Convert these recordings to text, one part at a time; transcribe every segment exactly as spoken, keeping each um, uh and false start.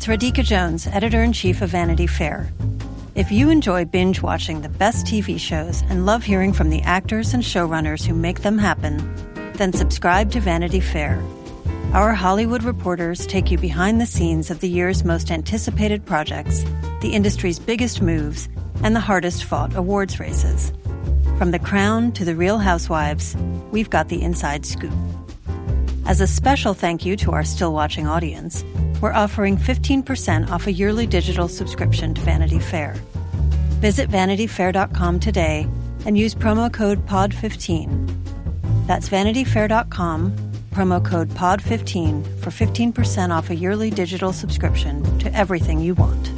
It's Radhika Jones, Editor-in-Chief of Vanity Fair. If you enjoy binge-watching the best T V shows and love hearing from the actors and showrunners who make them happen, then subscribe to Vanity Fair. Our Hollywood reporters take you behind the scenes of the year's most anticipated projects, the industry's biggest moves, and the hardest-fought awards races. From The Crown to The Real Housewives, we've got the inside scoop. As a special thank you to our still-watching audience, we're offering fifteen percent off a yearly digital subscription to Vanity Fair. Visit vanity fair dot com today and use promo code P O D fifteen. That's vanity fair dot com, promo code P O D fifteen for fifteen percent off a yearly digital subscription to everything you want.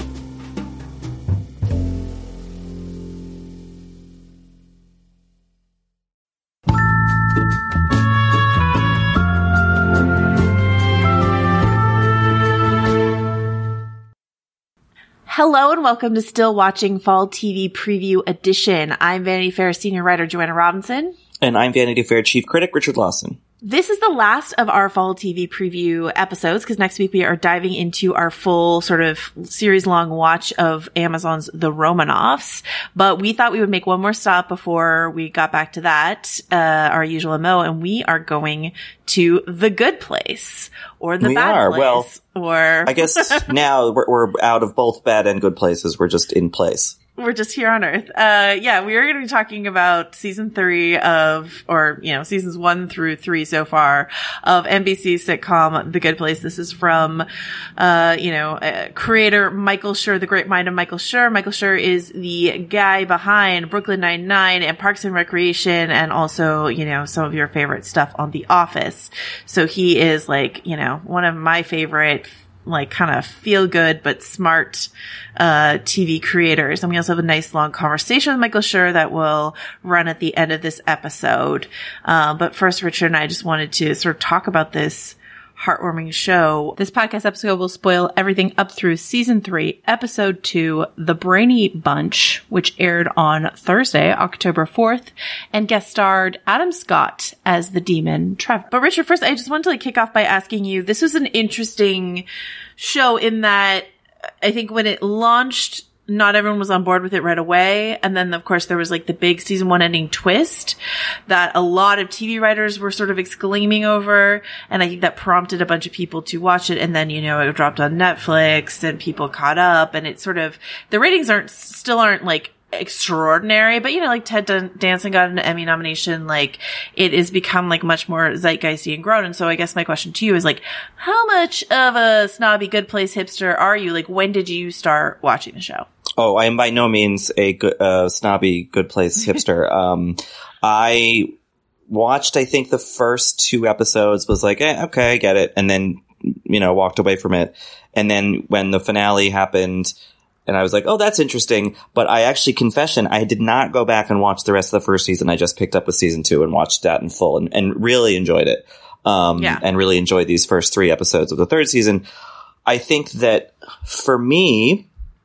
Hello and welcome to Still Watching Fall T V Preview Edition. I'm Vanity Fair senior writer Joanna Robinson. And I'm Vanity Fair chief critic Richard Lawson. This is the last of our fall T V preview episodes because next week we are diving into our full sort of series-long watch of Amazon's The Romanoffs. But we thought we would make one more stop before we got back to that, uh, our usual M O, and we are going to The Good Place or The we Bad are. Place. Well, or I guess now we're, we're out of both bad and good places. We're just in place. We're just here on Earth. Uh, yeah, we are going to be talking about season three of, or, you know, seasons one through three so far of N B C's sitcom, The Good Place. This is from, uh, you know, uh, creator Michael Schur, the great mind of Michael Schur. Michael Schur is the guy behind Brooklyn Nine-Nine and Parks and Recreation and also, you know, some of your favorite stuff on The Office. So he is like, you know, one of my favorite like kind of feel good but smart uh T V creators. And we also have a nice long conversation with Michael Schur that will run at the end of this episode. Um, but first, Richard and I just wanted to sort of talk about this heartwarming show. This podcast episode will spoil everything up through season three, episode two, The Brainy Bunch, which aired on Thursday, October fourth, and guest starred Adam Scott as the demon Trevor. But Richard, first, I just wanted to like kick off by asking you, this was an interesting show in that I think when it launched, not everyone was on board with it right away. And then, of course, there was like the big season one ending twist that a lot of T V writers were sort of exclaiming over. And I think that prompted a bunch of people to watch it. And then, you know, it dropped on Netflix and people caught up and it sort of, the ratings aren't, still aren't like extraordinary, but you know, like Ted Dan- Danson got an Emmy nomination, like it has become like much more zeitgeisty and grown. And so I guess my question to you is like, how much of a snobby Good Place hipster are you? Like, when did you start watching the show? Oh, I am by no means a good, uh, snobby Good Place hipster. um, I watched, I think the first two episodes, was like, eh, okay, I get it. And then, you know, walked away from it. And then when the finale happened, and I was like, oh, that's interesting. But I actually, confession, I did not go back and watch the rest of the first season. I just picked up with season two and watched that in full and, and really enjoyed it. Um, yeah. and really enjoyed these first three episodes of the third season. I think that for me,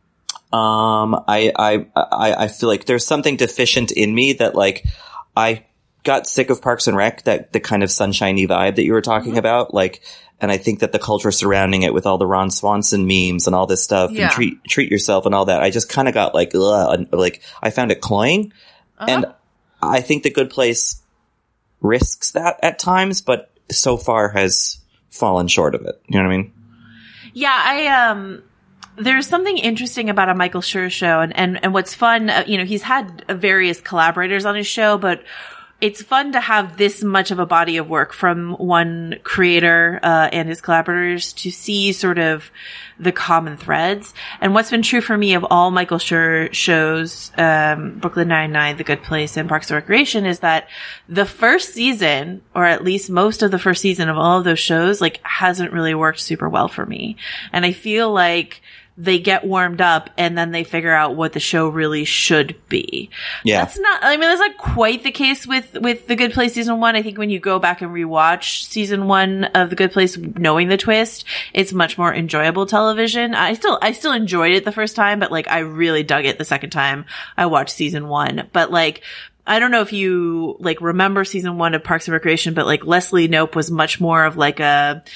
um, I, I, I, I feel like there's something deficient in me that like, I got sick of Parks and Rec, that the kind of sunshiny vibe that you were talking mm-hmm. about. Like, and I think that the culture surrounding it with all the Ron Swanson memes and all this stuff yeah. and treat, treat yourself and all that, I just kind of got like, ugh, like I found it cloying. Uh-huh. And I think The Good Place risks that at times, but so far has fallen short of it. You know what I mean? Yeah, I, um, there's something interesting about a Michael Schur show, and, and, and what's fun, uh, you know, he's had various collaborators on his show, but it's fun to have this much of a body of work from one creator uh, and his collaborators to see sort of the common threads. And what's been true for me of all Michael Schur shows, um, Brooklyn Nine-Nine, The Good Place, and Parks and Recreation, is that the first season, or at least most of the first season of all of those shows, like hasn't really worked super well for me. And I feel like they get warmed up and then they figure out what the show really should be. Yeah. That's not, I mean, that's not quite the case with, with The Good Place season one. I think when you go back and rewatch season one of The Good Place, knowing the twist, it's much more enjoyable television. I still, I still enjoyed it the first time, but like I really dug it the second time I watched season one. But like, I don't know if you like remember season one of Parks and Recreation, but like Leslie Knope was much more of like a,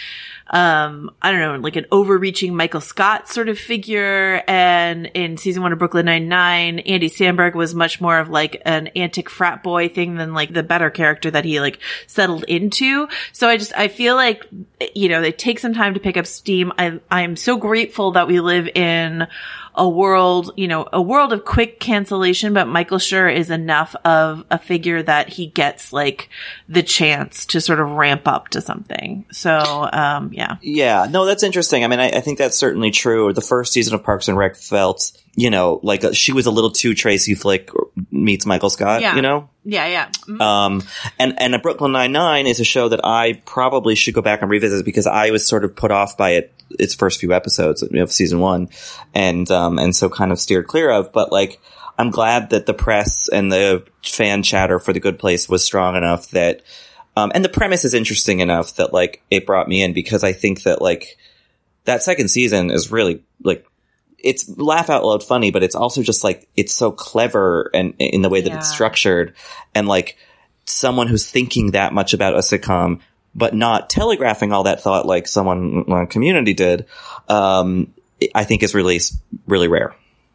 um, I don't know, like an overreaching Michael Scott sort of figure. And in season one of Brooklyn Nine-Nine, Andy Samberg was much more of like an antic frat boy thing than like the better character that he like settled into. So I just, I feel like, you know, they take some time to pick up steam. I, I'm so grateful that we live in a world, you know, a world of quick cancellation, but Michael Schur is enough of a figure that he gets like the chance to sort of ramp up to something. So, um, yeah. Yeah. No, that's interesting. I mean, I, I think that's certainly true. The first season of Parks and Rec felt, you know, like a, she was a little too Tracy Flick meets Michael Scott, yeah. you know? Yeah, yeah. Mm-hmm. Um, and, and a Brooklyn Nine-Nine is a show that I probably should go back and revisit because I was sort of put off by it, its first few episodes of season one and, um, and so kind of steered clear of, but like, I'm glad that the press and the fan chatter for The Good Place was strong enough that, um, and the premise is interesting enough that like it brought me in because I think that like that second season is really like, it's laugh out loud funny, but it's also just like, it's so clever and in the way that yeah. it's structured and like someone who's thinking that much about a sitcom, but not telegraphing all that thought like someone on Community did, um, I think is really, really rare.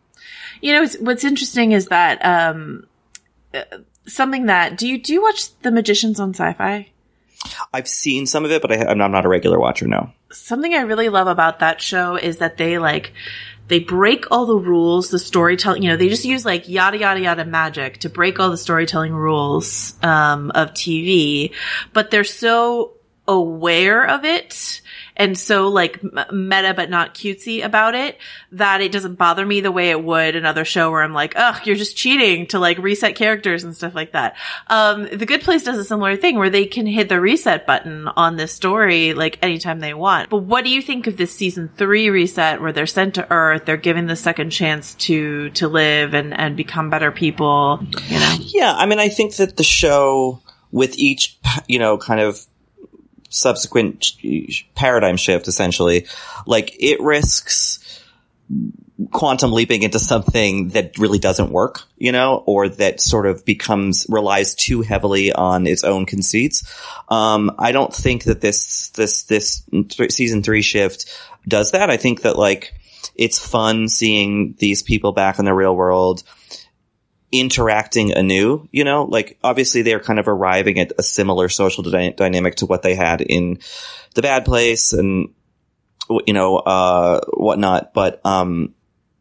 You know, what's interesting is that, um, something that, do you, do you watch The Magicians on Sci-Fi? I've seen some of it, but I, I'm not a regular watcher, no. Something I really love about that show is that they like, they break all the rules, the storytelling, you know, they just use like yada, yada, yada magic to break all the storytelling rules, um, of T V, but they're so aware of it and so like meta but not cutesy about it that it doesn't bother me the way it would another show where I'm like, ugh, you're just cheating to like reset characters and stuff like that. Um, The Good Place does a similar thing where they can hit the reset button on this story like anytime they want. But what do you think of this season three reset where they're sent to Earth, they're given the second chance to, to live and, and become better people, you know? Yeah. I mean, I think that the show with each, you know, kind of subsequent paradigm shift, essentially, like it risks quantum leaping into something that really doesn't work, you know, or that sort of becomes, relies too heavily on its own conceits. Um, I don't think that this, this, this th- season three shift does that. I think that like it's fun seeing these people back in the real world interacting anew, you know, like obviously they're kind of arriving at a similar social dy- dynamic to what they had in The Bad Place and, you know, uh, whatnot. But, um,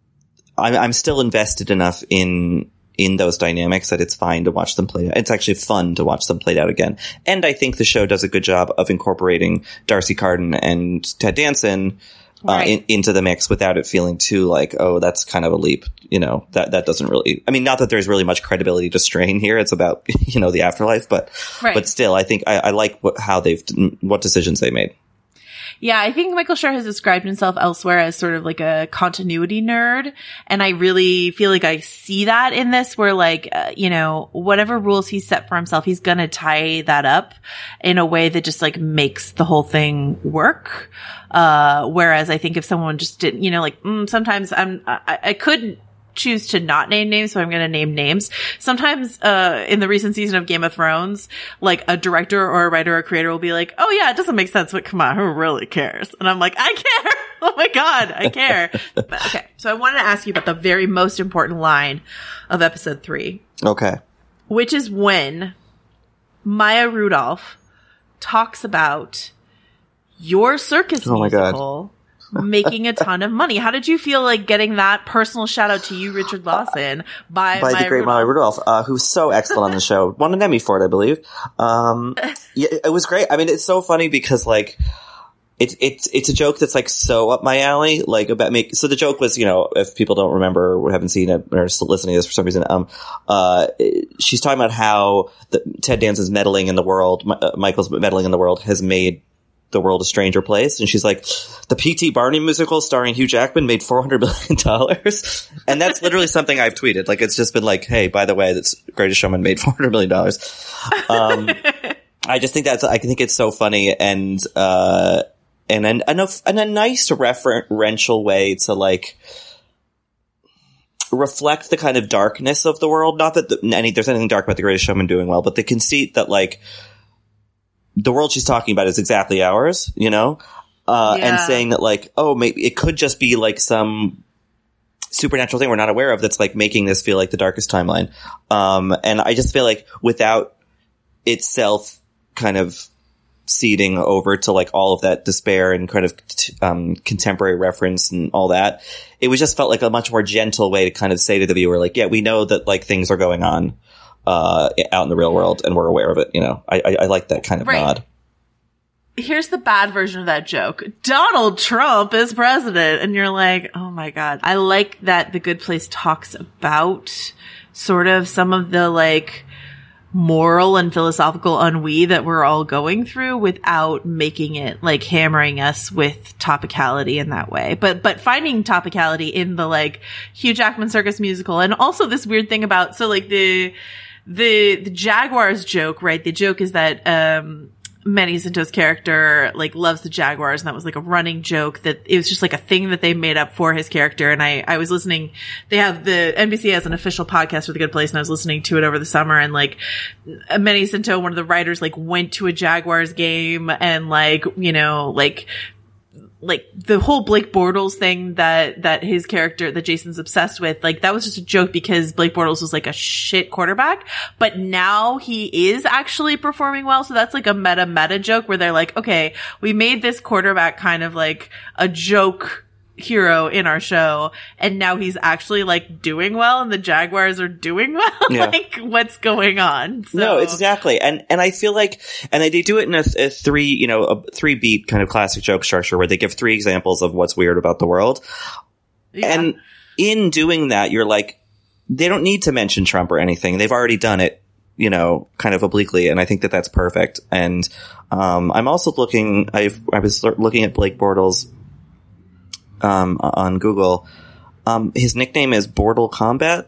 I'm, I'm still invested enough in, in those dynamics that it's fine to watch them play. It's actually fun to watch them played out again. And I think the show does a good job of incorporating Darcy Carden and Ted Danson Uh, right. in, into the mix without it feeling too like, oh, that's kind of a leap. You know, that, that doesn't really, I mean, not that there's really much credibility to strain here. It's about, you know, the afterlife, but, right. but still, I think I, I like what, how they've, what decisions they made. Yeah, I think Michael Schur has described himself elsewhere as sort of like a continuity nerd. And I really feel like I see that in this where like, uh, you know, whatever rules he's set for himself, he's going to tie that up in a way that just like makes the whole thing work. Uh, whereas I think if someone just didn't, you know, like, mm, sometimes I'm, I, I couldn't choose to not name names, so I'm going to name names. Sometimes, uh, in the recent season of Game of Thrones, like a director or a writer or creator will be like, oh yeah, it doesn't make sense, but come on, who really cares? And I'm like, I care. Oh my God, I care. But, okay. So I wanted to ask you about the very most important line of episode three. Okay. Which is when Maya Rudolph talks about your circus oh musical making a ton of money. How did you feel like getting that personal shout out to you, Richard Lawson, by, by Maya the great Rudolph? Maya Rudolph, uh, who's so excellent on the show. Won an Emmy for it, I believe. Um, yeah, it was great. I mean, it's so funny because like, it's, it's, it's a joke that's like so up my alley, like about make, so the joke was, you know, if people don't remember or haven't seen it or still listening to this for some reason, um, uh, she's talking about how the, Ted Danson's meddling in the world, uh, Michael's meddling in the world has made the world a stranger place. And she's like, the P T Barnum musical starring Hugh Jackman made four hundred million dollars. And that's literally something I've tweeted. Like, it's just been like, hey, by the way, that's Greatest Showman made four hundred million dollars. Um, I just think that's, I think it's so funny and, uh, and, and, and, a, and a nice referential way to like, reflect the kind of darkness of the world. Not that the, any, there's anything dark about The Greatest Showman doing well, but the conceit that like, the world she's talking about is exactly ours, you know? uh, yeah. and saying that like, oh, maybe it could just be like some supernatural thing we're not aware of that's like making this feel like the darkest timeline. Um, and I just feel like without itself kind of seeding over to like all of that despair and kind of um, contemporary reference and all that, it was just felt like a much more gentle way to kind of say to the viewer, like, yeah, we know that like things are going on uh, out in the real world and we're aware of it. You know, I, I, I like that kind of right. nod. Here's the bad version of that joke. Donald Trump is president. And you're like, oh my God. I like that The Good Place talks about sort of some of the like moral and philosophical ennui that we're all going through without making it like hammering us with topicality in that way. But, but finding topicality in the like Hugh Jackman Circus musical. And also this weird thing about, so like the, the, the Jaguars joke, right? The joke is that, um, Manny Jacinto's character like loves the Jaguars, and that was like a running joke that it was just like a thing that they made up for his character. And I, I was listening, they have the N B C has an official podcast for The Good Place, and I was listening to it over the summer, and like Manny Jacinto, one of the writers, like went to a Jaguars game and like, you know, like like the whole Blake Bortles thing that, that his character, that Jason's obsessed with, like that was just a joke because Blake Bortles was like a shit quarterback, but now he is actually performing well. So that's like a meta meta joke where they're like, okay, we made this quarterback kind of like a joke hero in our show, and now he's actually like doing well and the Jaguars are doing well. Yeah. Like what's going on? So. No, exactly. And, and I feel like, and they do it in a, a three, you know, a three beat kind of classic joke structure where they give three examples of what's weird about the world. Yeah. And in doing that, you're like, they don't need to mention Trump or anything. They've already done it, you know, kind of obliquely. And I think that that's perfect. And, um, I'm also looking, I've, I was looking at Blake Bortles Um, on Google. Um, his nickname is Bortle Combat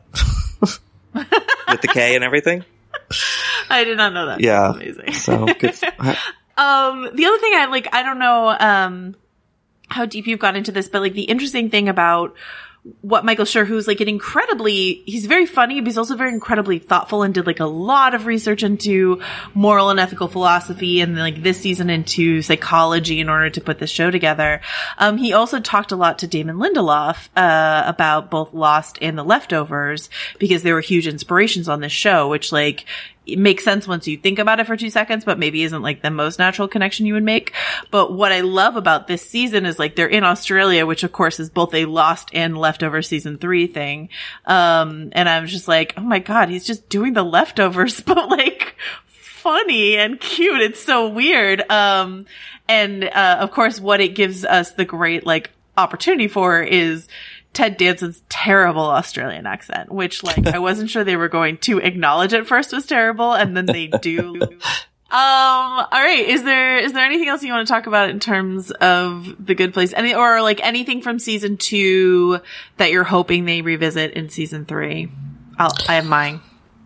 with the K and everything. I did not know that. Yeah. That's amazing. So good. um, the other thing I like, I don't know, um, how deep you've gone into this, but like the interesting thing about what Michael Schur, who's like an incredibly, he's very funny, but he's also very incredibly thoughtful and did like a lot of research into moral and ethical philosophy, and like this season into psychology in order to put this show together. Um, he also talked a lot to Damon Lindelof, uh, about both Lost and The Leftovers, because they were huge inspirations on this show, which like, it makes sense once you think about it for two seconds, but maybe isn't like the most natural connection you would make. But what I love about this season is like they're in Australia, which of course is both a Lost and Leftover season three thing. Um, and I was just like, oh my God, he's just doing The Leftovers, but like funny and cute. It's so weird. Um, and, uh, of course what it gives us the great like opportunity for is Ted Danson's terrible Australian accent, which like I wasn't sure they were going to acknowledge at first was terrible, and then they do. um, all right. Is there is there anything else you want to talk about in terms of The Good Place? Any or like anything from season two that you're hoping they revisit in season three? I'll, I have mine.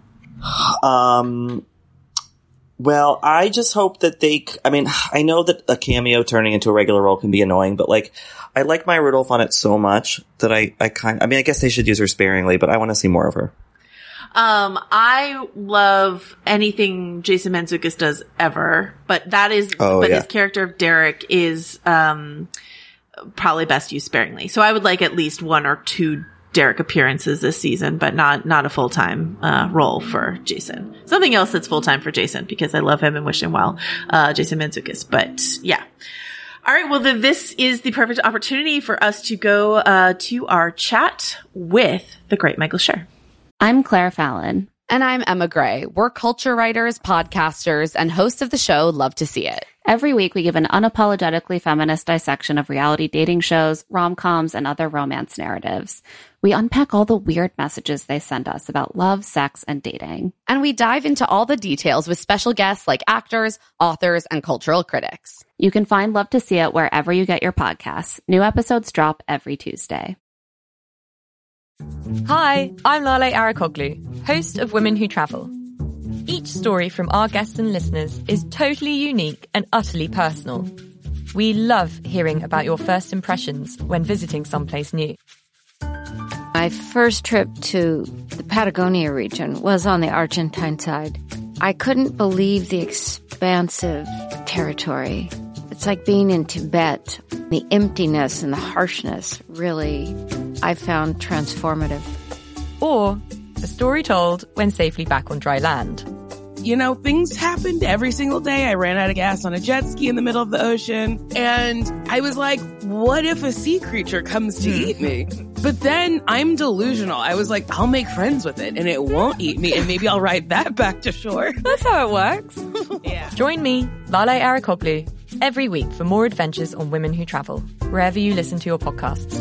Um. Well, I just hope that they, I mean, I know that a cameo turning into a regular role can be annoying, but like, I like Maya Rudolph on it so much that I, I kind I mean, I guess they should use her sparingly, but I want to see more of her. Um, I love anything Jason Mantzoukas does ever, but that is, oh, but yeah. his character of Derek is, um, probably best used sparingly. So I would like at least one or two Derek appearances this season, but not, not a full-time, uh, role for Jason. Something else that's full-time for Jason, because I love him and wish him well, uh, Jason Mantzoukas. But yeah. All right. Well, then this is the perfect opportunity for us to go, uh, to our chat with the great Michael Schur. I'm Claire Fallon. And I'm Emma Gray. We're culture writers, podcasters, and hosts of the show Love to See It. Every week, we give an unapologetically feminist dissection of reality dating shows, rom-coms, and other romance narratives. We unpack all the weird messages they send us about love, sex, and dating. And we dive into all the details with special guests like actors, authors, and cultural critics. You can find Love to See It wherever you get your podcasts. New episodes drop every Tuesday. Hi, I'm Lale Arakoglu, host of Women Who Travel. Each story from our guests and listeners is totally unique and utterly personal. We love hearing about your first impressions when visiting someplace new. My first trip to the Patagonia region was on the Argentine side. I couldn't believe the expansive territory. It's like being in Tibet. The emptiness and the harshness really, I found transformative. Or a story told when safely back on dry land. You know, things happened every single day. I ran out of gas on a jet ski in the middle of the ocean. And I was like, what if a sea creature comes to eat me? But then I'm delusional. I was like, I'll make friends with it and it won't eat me. And maybe I'll ride that back to shore. That's how it works. Yeah. Join me, Lale Arikoglu, every week for more adventures on women who travel, wherever you listen to your podcasts.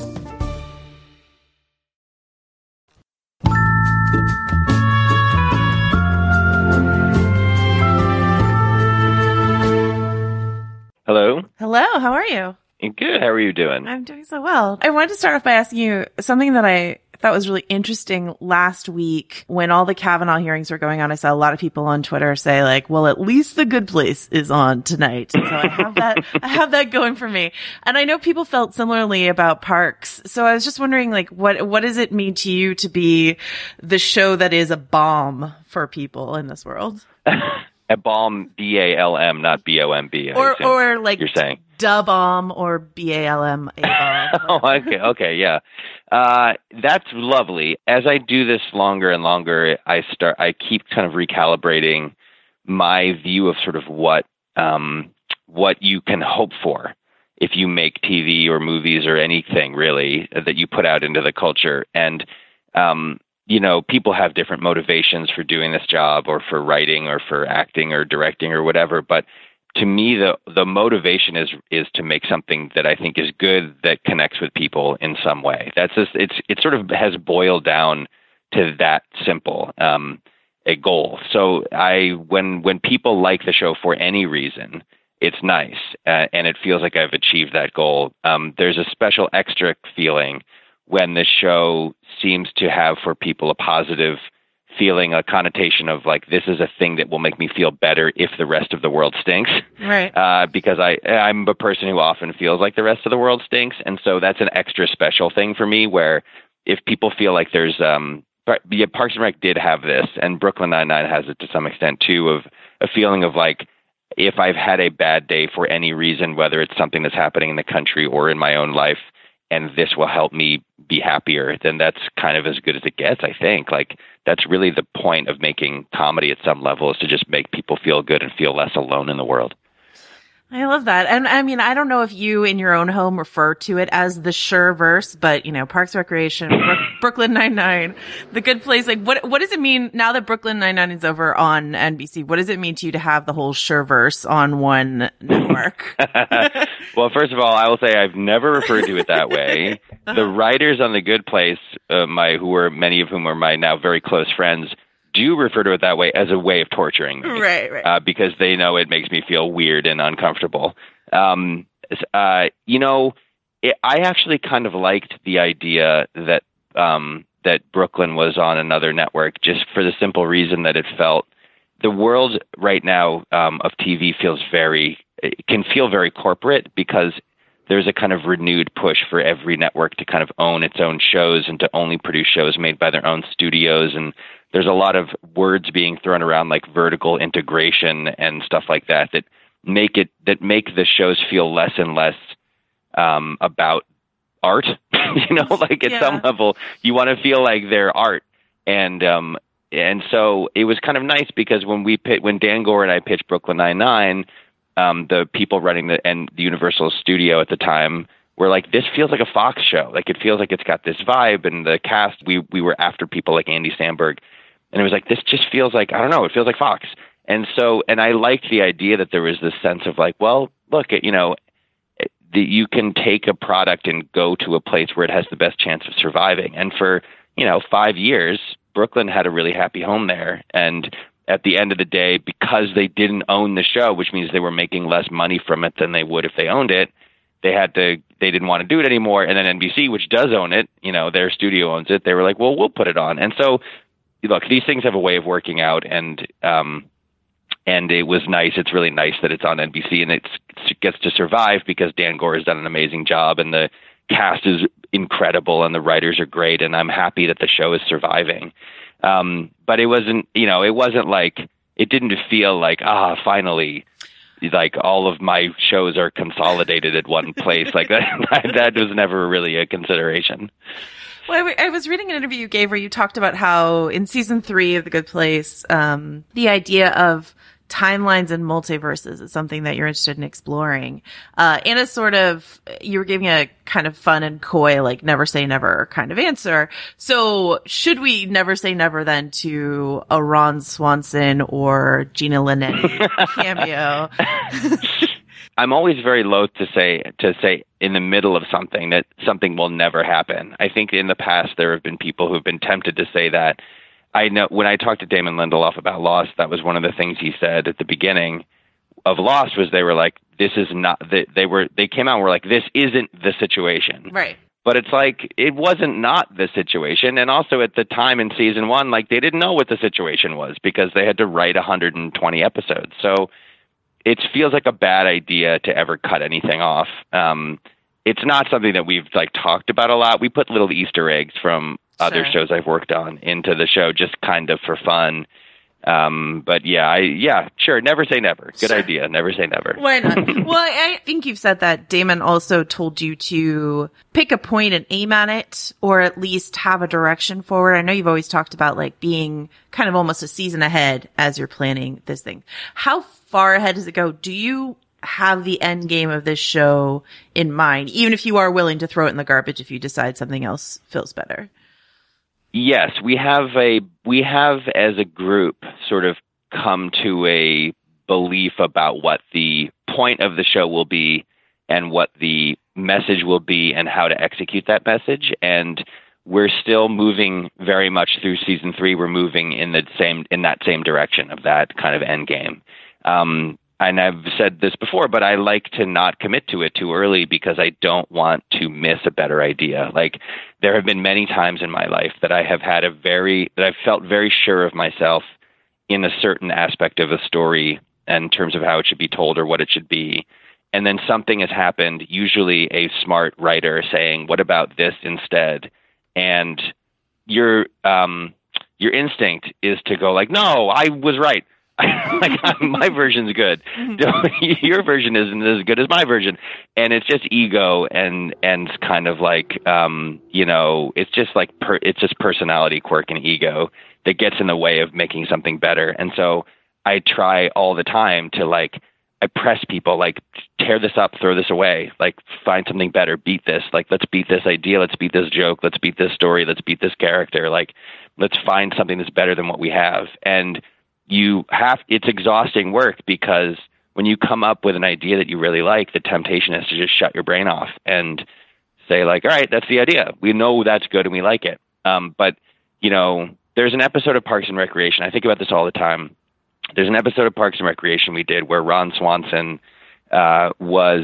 Hello. Hello, how are you? Good. How are you doing? I'm doing so well. I wanted to start off by asking you something that I thought was really interesting last week when all the Kavanaugh hearings were going on. I saw a lot of people on Twitter say like, well, at least The Good Place is on tonight. And so I have that, I have that going for me. And I know people felt similarly about Parks. So I was just wondering like, what, what does it mean to you to be the show that is a balm for people in this world? A balm, B A L M, not B O M B. Or, or like, you're saying da bomb or B A L M A bomb. Oh, okay, okay, yeah. Uh, that's lovely. As I do this longer and longer, I start, I keep kind of recalibrating my view of sort of what, um, what you can hope for if you make T V or movies or anything really that you put out into the culture. And, um, you know, people have different motivations for doing this job or for writing or for acting or directing or whatever. But to me, the the motivation is is to make something that I think is good, that connects with people in some way. That's just, it's it sort of has boiled down to that simple um, a goal. So I when when people like the show for any reason, it's nice uh, and it feels like I've achieved that goal. Um, there's a special extra feeling when the show seems to have for people a positive feeling, a connotation of like, this is a thing that will make me feel better if the rest of the world stinks. Right. Uh, because I, I'm a person who often feels like the rest of the world stinks. And so that's an extra special thing for me where if people feel like there's, um, yeah, Parks and Rec did have this, and Brooklyn Nine-Nine has it to some extent too, of a feeling of like, if I've had a bad day for any reason, whether it's something that's happening in the country or in my own life, and this will help me be happier, then that's kind of as good as it gets, I think. Like, that's really the point of making comedy at some level, is to just make people feel good and feel less alone in the world. I love that. And I mean, I don't know if you in your own home refer to it as the Sure-verse, but, you know, Parks and Recreation, Brook, Brooklyn Nine-Nine, The Good Place. Like, what what does it mean now that Brooklyn Nine-Nine is over on N B C? What does it mean to you to have the whole Sure-verse on one network? Well, first of all, I will say I've never referred to it that way. The writers on The Good Place, uh, my who are many of whom are my now very close friends, do refer to it that way as a way of torturing me. Right, right. Uh, because they know it makes me feel weird and uncomfortable. Um, uh, you know, it, I actually kind of liked the idea that um, that Brooklyn was on another network, just for the simple reason that it felt the world right now um, of T V feels very, it can feel very corporate, because there's a kind of renewed push for every network to kind of own its own shows and to only produce shows made by their own studios. And there's a lot of words being thrown around like vertical integration and stuff like that, that make it, that make the shows feel less and less um, about art, you know, like at yeah. some level you want to feel like they're art. And, um, and so it was kind of nice, because when we pit, when Dan Gore and I pitched Brooklyn Nine-Nine, Um, the people running the and the Universal studio at the time were like, this feels like a Fox show. Like, it feels like it's got this vibe, and the cast, we we were after people like Andy Samberg, and it was like, this just feels like, I don't know, it feels like Fox. And so, and I liked the idea that there was this sense of like, well, look, you know, the, you can take a product and go to a place where it has the best chance of surviving. And for, you know, five years, Brooklyn had a really happy home there. And at the end of the day, because they didn't own the show, which means they were making less money from it than they would if they owned it, they had to, they didn't want to do it anymore. And then N B C, which does own it, you know, their studio owns it. They were like, well, we'll put it on. And so, look, these things have a way of working out, and, um, and it was nice. It's really nice that it's on N B C, and it's, it gets to survive because Dan Gore has done an amazing job, and the cast is incredible, and the writers are great. And I'm happy that the show is surviving. Um, but it wasn't, you know, it wasn't like, it didn't feel like, ah, finally like all of my shows are consolidated at one place. Like that, that was never really a consideration. Well, I was reading an interview you gave where you talked about how in season three of The Good Place, um, the idea of timelines and multiverses is something that you're interested in exploring. Uh, and a sort of, you were giving a kind of fun and coy, like never say never kind of answer. So should we never say never then to a Ron Swanson or Gina Linetti cameo? I'm always very loath to say, to say in the middle of something that something will never happen. I think in the past there have been people who've been tempted to say that. I know when I talked to Damon Lindelof about Lost, that was one of the things he said at the beginning of Lost was they were like, this is not, they, they were, they came out and were like, this isn't the situation. Right. But it's like, it wasn't not the situation. And also at the time in season one, like they didn't know what the situation was because they had to write one hundred twenty episodes. So it feels like a bad idea to ever cut anything off. Um, it's not something that we've like talked about a lot. We put little Easter eggs from other Sure. shows I've worked on into the show just kind of for fun. Um, but yeah, I, yeah, sure. Never say never. Good Sure. idea. Never say never. Why not? Well, I think you've said that Damon also told you to pick a point and aim at it, or at least have a direction forward. I know you've always talked about like being kind of almost a season ahead as you're planning this thing. How far ahead does it go? Do you have the end game of this show in mind, even if you are willing to throw it in the garbage if you decide something else feels better? Yes, we have a we have as a group sort of come to a belief about what the point of the show will be and what the message will be and how to execute that message. And we're still moving very much through season three. We're moving in the same in that same direction of that kind of end game. Um, and I've said this before, but I like to not commit to it too early because I don't want to miss a better idea. Like there have been many times in my life that I have had a very, that I've felt very sure of myself in a certain aspect of a story in terms of how it should be told or what it should be. And then something has happened, usually a smart writer saying, what about this instead? And your, um, your instinct is to go like, no, I was right. like my version's good. Your version isn't as good as my version. And it's just ego and, and kind of like, um, you know, it's just like, per, it's just personality quirk and ego that gets in the way of making something better. And so I try all the time to like, I press people like, tear this up, throw this away, like find something better, beat this, like, let's beat this idea. Let's beat this joke. Let's beat this story. Let's beat this character. Like, let's find something that's better than what we have. And you have, it's exhausting work because when you come up with an idea that you really like, the temptation is to just shut your brain off and say like, all right, that's the idea. We know that's good and we like it. Um, but you know, there's an episode of Parks and Recreation. I think about this all the time. There's an episode of Parks and Recreation we did where Ron Swanson, uh, was,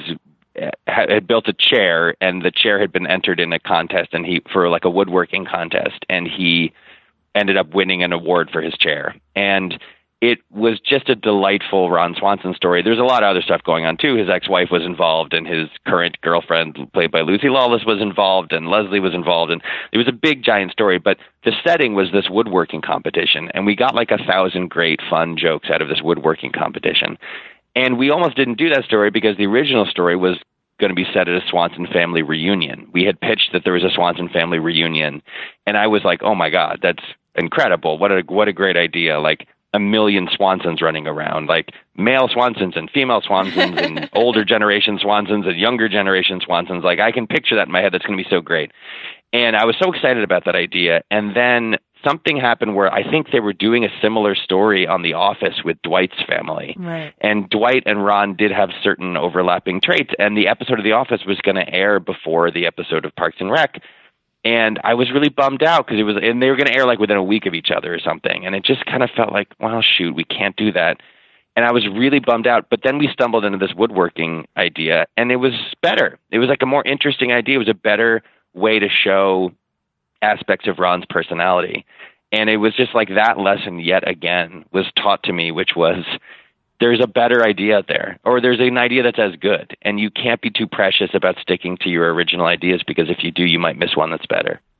had built a chair and the chair had been entered in a contest and he, for like a woodworking contest, and he ended up winning an award for his chair. And it was just a delightful Ron Swanson story. There's a lot of other stuff going on too. His ex-wife was involved and his current girlfriend, played by Lucy Lawless, was involved and Leslie was involved. And it was a big, giant story, but the setting was this woodworking competition. And we got like a thousand great fun jokes out of this woodworking competition. And we almost didn't do that story because the original story was going to be set at a Swanson family reunion. We had pitched that there was a Swanson family reunion. And I was like, oh my God, that's incredible. What a, what a great idea. Like a million Swansons running around, like male Swansons and female Swansons and older generation Swansons and younger generation Swansons. Like I can picture that in my head. That's going to be so great. And I was so excited about that idea. And then something happened where I think they were doing a similar story on The Office with Dwight's family. Right. And Dwight and Ron did have certain overlapping traits. And the episode of The Office was going to air before the episode of Parks and Rec. And I was really bummed out because it was, and they were going to air like within a week of each other or something. And it just kind of felt like, well, shoot, we can't do that. And I was really bummed out. But then we stumbled into this woodworking idea and it was better. It was like a more interesting idea. It was a better way to show aspects of Ron's personality. And it was just like that lesson yet again was taught to me, which was there's a better idea out there, or there's an idea that's as good. And you can't be too precious about sticking to your original ideas because if you do, you might miss one that's better.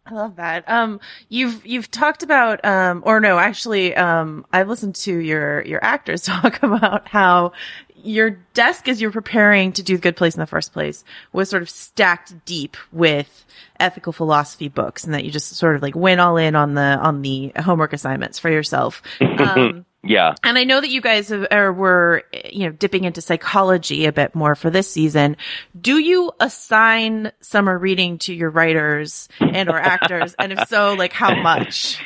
I love that. Um, you've, you've talked about, um, or no, actually, um, I've listened to your, your actors talk about how your desk as you're preparing to do Good Place in the first place was sort of stacked deep with ethical philosophy books, and that you just sort of like went all in on the, on the homework assignments for yourself. Um, yeah. And I know that you guys have, or were, you know, dipping into psychology a bit more for this season. Do you assign summer reading to your writers and or actors? And if so, like how much?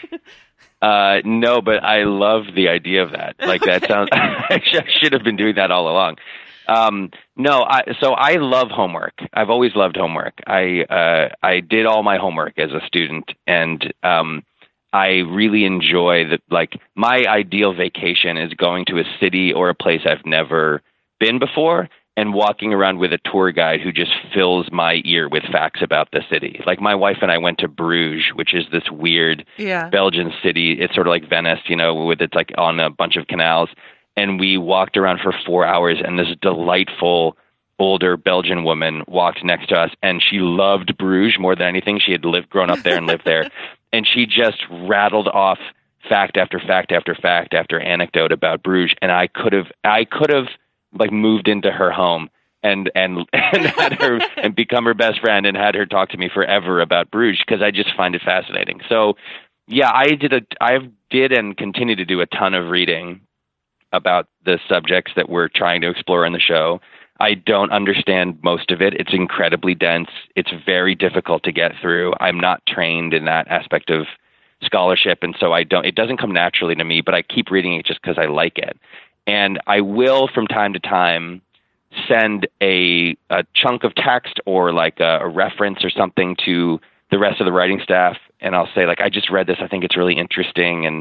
Uh, no, but I love the idea of that. Like that okay. sounds, I should have been doing that all along. Um, no, I, so I love homework. I've always loved homework. I, uh, I did all my homework as a student, and, um, I really enjoy that. Like my ideal vacation is going to a city or a place I've never been before and walking around with a tour guide who just fills my ear with facts about the city. Like my wife and I went to Bruges, which is this weird yeah. Belgian city. It's sort of like Venice, you know, with it's like on a bunch of canals. And we walked around for four hours and this delightful older Belgian woman walked next to us, and she loved Bruges more than anything. She had lived, grown up there and lived there. And she just rattled off fact after fact after fact after anecdote about Bruges. And I could have, I could have like moved into her home and, and, and had her and become her best friend and had her talk to me forever about Bruges, because I just find it fascinating. So yeah, I did a, I did and continue to do a ton of reading about the subjects that we're trying to explore in the show. I don't understand most of it. It's incredibly dense. It's very difficult to get through. I'm not trained in that aspect of scholarship, and so I don't, it doesn't come naturally to me, but I keep reading it just because I like it. And I will, from time to time, send a, a chunk of text or like a, a reference or something to the rest of the writing staff, and I'll say, like, I just read this, I think it's really interesting, and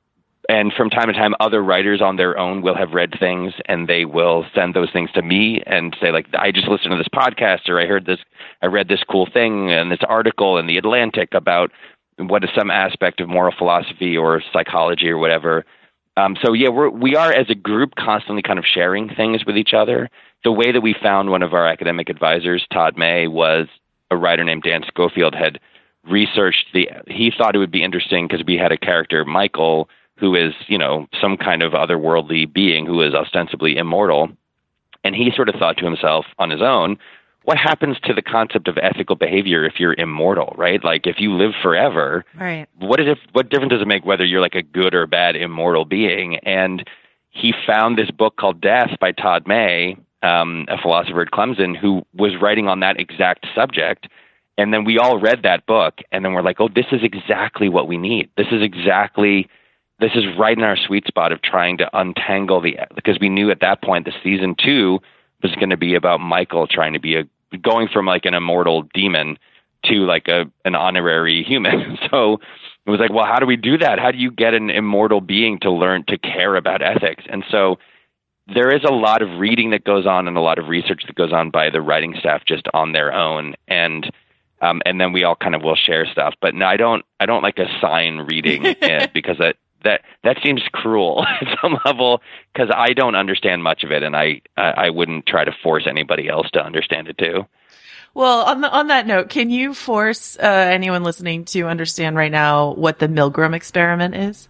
And from time to time, other writers on their own will have read things, and they will send those things to me and say, like, I just listened to this podcast, or I heard this, I read this cool thing and this article in The Atlantic about what is some aspect of moral philosophy or psychology or whatever. Um, so yeah, we're, we are as a group constantly kind of sharing things with each other. The way that we found one of our academic advisors, Todd May, was a writer named Dan Schofield had researched the, he thought it would be interesting because we had a character, Michael, who is, you know, some kind of otherworldly being who is ostensibly immortal. And he sort of thought to himself on his own, what happens to the concept of ethical behavior if you're immortal, right? Like if you live forever, right? What is it, what difference does it make whether you're like a good or bad immortal being? And he found this book called Death by Todd May, um, a philosopher at Clemson, who was writing on that exact subject. And then we all read that book, and then we're like, oh, this is exactly what we need. This is exactly... This is right in our sweet spot of trying to untangle the, because we knew at that point the season two was going to be about Michael trying to be a, going from like an immortal demon to like a, an honorary human. So it was like, well, how do we do that? How do you get an immortal being to learn to care about ethics? And so there is a lot of reading that goes on and a lot of research that goes on by the writing staff just on their own. And um, and then we all kind of will share stuff. But no, I don't, I don't like assign reading it because that, That that seems cruel at some level, because I don't understand much of it, and I I wouldn't try to force anybody else to understand it too. Well, on the, on that note, can you force uh, anyone listening to understand right now what the Milgram experiment is?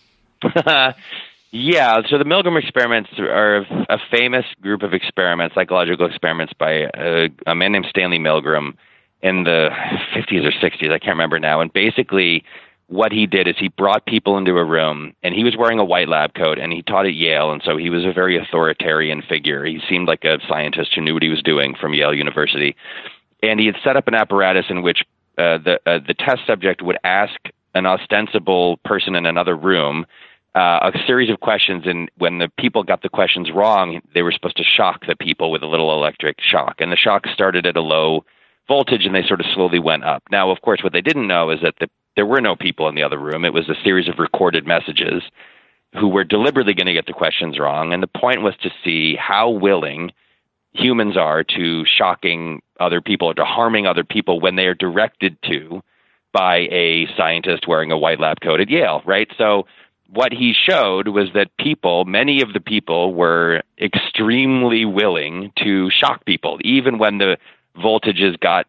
Yeah, so the Milgram experiments are a famous group of experiments, psychological experiments by a, a man named Stanley Milgram in the fifties or sixties. I can't remember now, and basically what he did is he brought people into a room, and he was wearing a white lab coat, and he taught at Yale, and so he was a very authoritarian figure. He seemed like a scientist who knew what he was doing from Yale University. And he had set up an apparatus in which uh, the uh, the test subject would ask an ostensible person in another room uh, a series of questions, and when the people got the questions wrong, they were supposed to shock the people with a little electric shock. And the shock started at a low voltage, and they sort of slowly went up. Now, of course, what they didn't know is that the there were no people in the other room. It was a series of recorded messages who were deliberately going to get the questions wrong. And the point was to see how willing humans are to shocking other people or to harming other people when they are directed to by a scientist wearing a white lab coat at Yale, right? So what he showed was that people, many of the people were extremely willing to shock people, even when the voltages got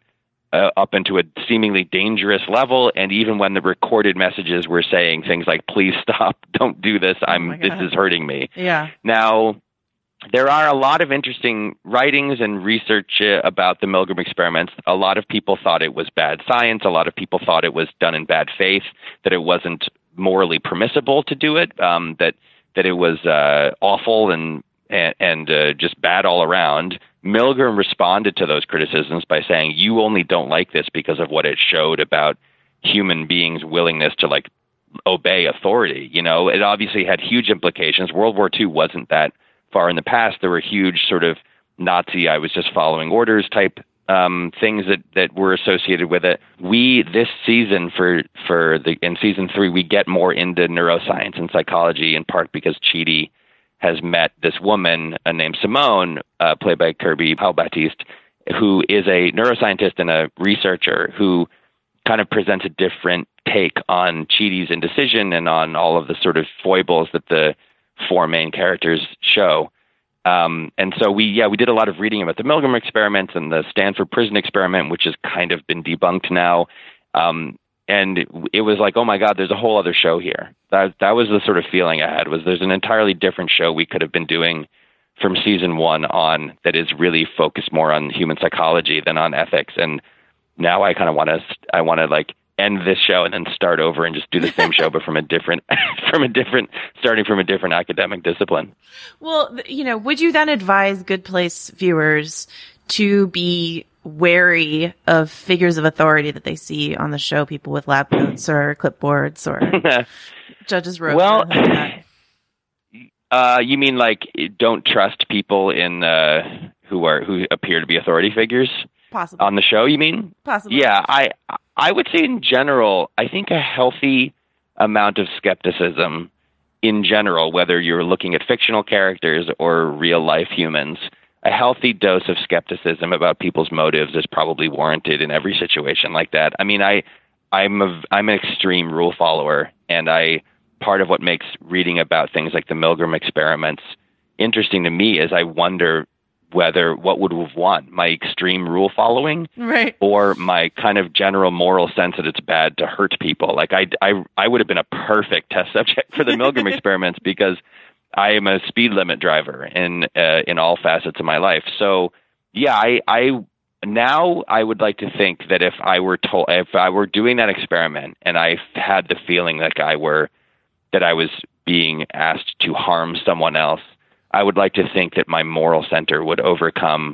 uh, up into a seemingly dangerous level. And even when the recorded messages were saying things like, please stop, don't do this, I'm, oh this is hurting me. Yeah. Now, there are a lot of interesting writings and research uh, about the Milgram experiments. A lot of people thought it was bad science. A lot of people thought it was done in bad faith, that it wasn't morally permissible to do it, um, that that it was uh, awful and and, and uh, just bad all around. Milgram responded to those criticisms by saying, you only don't like this because of what it showed about human beings' willingness to like obey authority. You know, it obviously had huge implications. World War Two wasn't that far in the past. There were huge sort of Nazi, I was just following orders type um, things that, that were associated with it. We, this season for, for the, in season three, we get more into neuroscience and psychology, in part because Chidi has met this woman uh, named Simone, uh, played by Kirby Howell-Baptiste, who is a neuroscientist and a researcher who kind of presents a different take on Chidi's indecision and on all of the sort of foibles that the four main characters show. Um, and so we, yeah, we did a lot of reading about the Milgram experiments and the Stanford prison experiment, which has kind of been debunked now. Um, and it was like, oh my God, there's a whole other show here. That that was the sort of feeling I had, was there's an entirely different show we could have been doing from season one on that is really focused more on human psychology than on ethics. And now I kind of want to, I want to like end this show and then start over and just do the same show, but from a different, from a different, starting from a different academic discipline. Well, you know, would you then advise Good Place viewers to be wary of figures of authority that they see on the show, people with lab coats or clipboards or judges' robes? Well, or like that? uh, you mean like don't trust people in uh, who are who appear to be authority figures? Possibly. On the show, you mean? Possibly. Yeah, I I would say in general, I think a healthy amount of skepticism in general, whether you're looking at fictional characters or real life humans, a healthy dose of skepticism about people's motives is probably warranted in every situation like that. I mean, I I'm a I'm an extreme rule follower, and I part of what makes reading about things like the Milgram experiments interesting to me is I wonder whether what would have won, my extreme rule following, right, or my kind of general moral sense that it's bad to hurt people. Like I, I, I would have been a perfect test subject for the Milgram experiments because I am a speed limit driver in uh, in all facets of my life. So yeah, I, I now I would like to think that if I were told, if I were doing that experiment and I had the feeling that I were that I was being asked to harm someone else, I would like to think that my moral center would overcome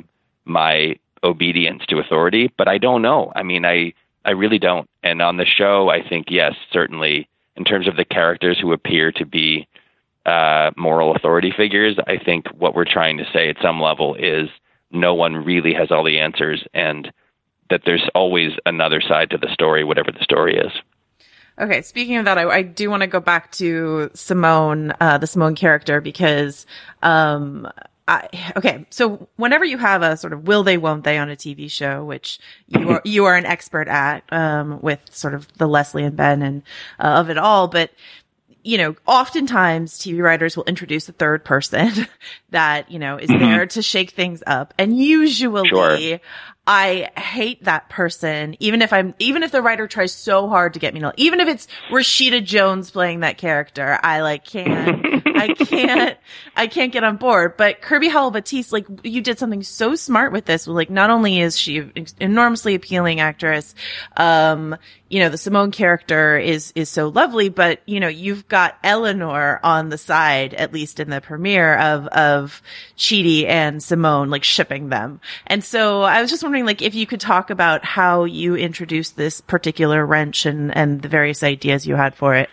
my obedience to authority, but I don't know. I mean, I, I really don't. And on the show, I think, yes, certainly in terms of the characters who appear to be uh, moral authority figures, I think what we're trying to say at some level is no one really has all the answers and that there's always another side to the story, whatever the story is. Okay, speaking of that, I, I do want to go back to Simone, uh, the Simone character, because, um, I, okay, so whenever you have a sort of will they, won't they on a T V show, which you are, you are an expert at, um, with sort of the Leslie and Ben and, uh, of it all, but, you know, oftentimes T V writers will introduce a third person that, you know, is there to shake things up. And usually, sure. I hate that person, even if I'm, even if the writer tries so hard to get me to, even if it's Rashida Jones playing that character, I like can't, I can't, I can't get on board. But Kirby Howell-Baptiste, like, you did something so smart with this. Like, not only is she an enormously appealing actress, um, you know, the Simone character is, is so lovely, but, you know, you've got Eleanor on the side, at least in the premiere of, of Chidi and Simone, like shipping them. And so I was just wondering, like, if you could talk about how you introduced this particular wrench and, and the various ideas you had for it.